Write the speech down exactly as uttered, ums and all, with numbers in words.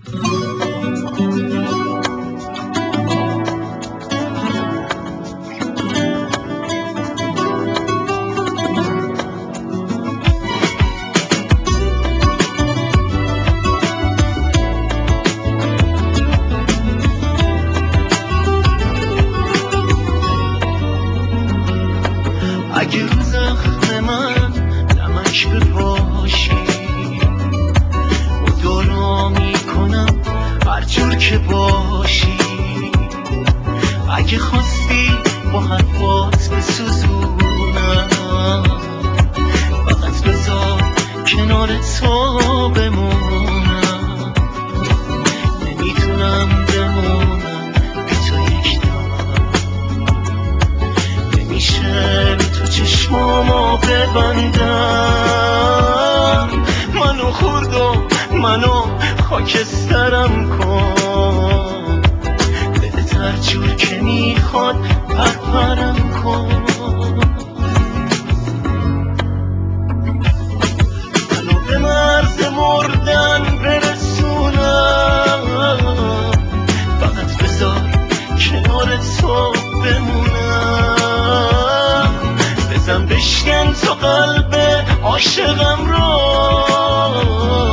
اگه رو زخم من نمک بپاشی مدارا میکنم هر جور که باشی. اگه خواستی با حرفات بسوزونم فقط بذار کنار تو بمونم. نمیتونم بمونم بی تو یک دم، نمیشه تو چشمامو ببندم. منو خورد و منو خاکسترم کن، بده هر جور که میخواد پرپرم کن. منو به مرز مردن برسونم، فقط بذار کنار تو بمونم. بزن بشکن تو قلب عاشقم رو،